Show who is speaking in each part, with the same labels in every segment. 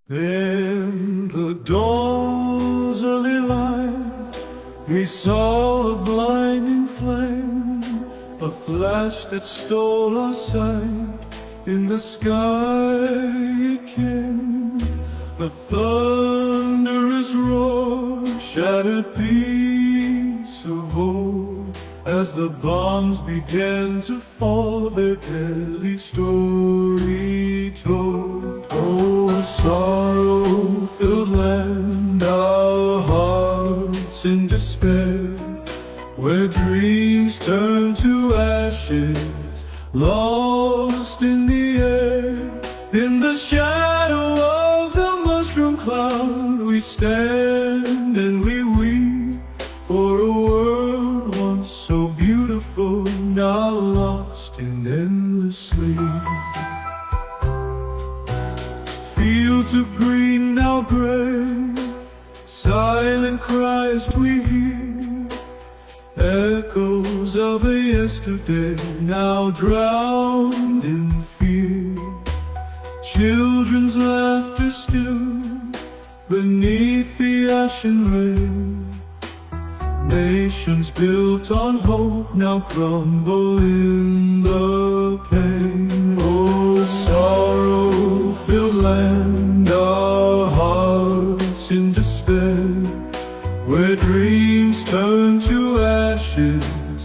Speaker 1: In the dawn's early light, we saw a blinding flame, a flash that stole our sight. In the sky it came, a thunderous roar, shattered peace of hope. As the bombs began to fall, their deadly story told. Oh, sorrow-filled land, our hearts in despair, where dreams turn to ashes, lost in the air. In the shadow of the mushroom cloud, we stand and we weep for a world once so beautiful, now lost in endless sleep. Fields of green now gray, silent cries we hear, echoes of a yesterday now drowned in fear. Children's laughter still beneath the ashen rain. Nations built on hope now crumble in the pain. Oh, sorrow-filled land, our hearts in despair, where dreams turn to ashes,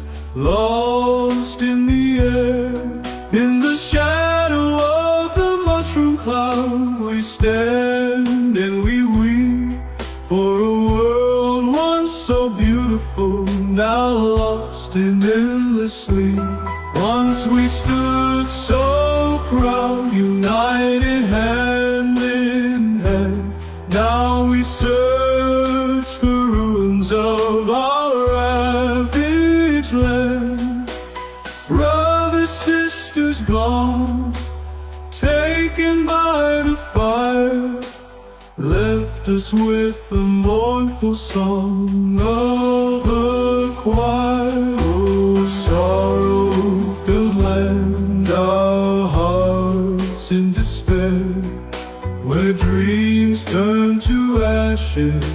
Speaker 1: lost in the air. In the shadow of the mushroom cloud, we stand and we weep for a world once so beautiful, now lost in endless sleep. Once we stood so proud, united hand in hand. Now we search the ruins of our ravaged land. Brothers, sisters gone, taken by the fire, left us with the mournful song of the choir. Oh, sorrow-filled land, our hearts in despair, where dreams turn to ashes,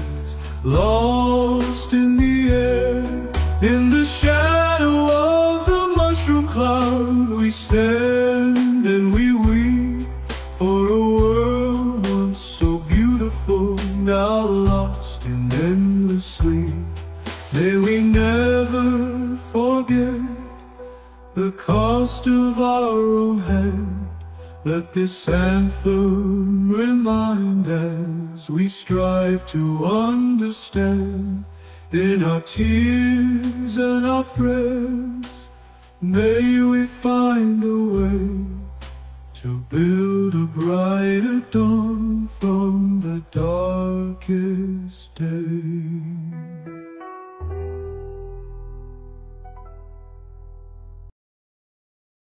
Speaker 1: lost in the air. In the shadow of the mushroom cloud, we stand and we weep for a world once so beautiful, now lost in endless sleep. May we never forget the cost of our own hand. Let this anthem remind as we strive to understand. In our tears and our prayers, may we find a way to build a brighter dawn from the darkest day.